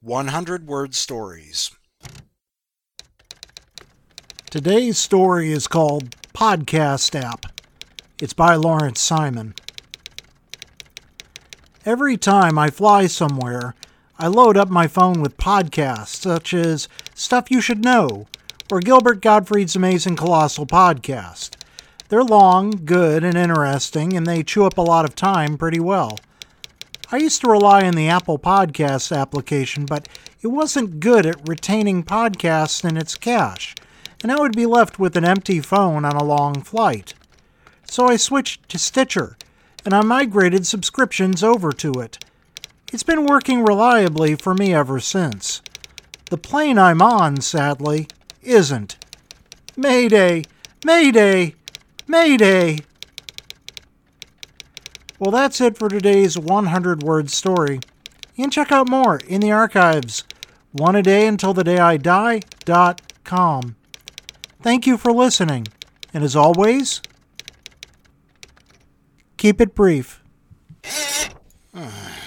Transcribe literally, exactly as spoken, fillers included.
one hundred word stories. Today's story is called Podcast App. It's by Lawrence Simon. Every time I fly somewhere, I load up my phone with podcasts such as Stuff You Should Know or Gilbert Gottfried's Amazing Colossal Podcast. They're long, good, and interesting, and they chew up a lot of time pretty well. I used to rely on the Apple Podcasts application, but it wasn't good at retaining podcasts in its cache, and I would be left with an empty phone on a long flight. So I switched to Stitcher, and I migrated subscriptions over to it. It's been working reliably for me ever since. The plane I'm on, sadly, isn't. Mayday! Mayday! Mayday! Well, that's it for today's one hundred word story. You can check out more in the archives. One a day until the day I die dot com. Thank you for listening, and as always, keep it brief.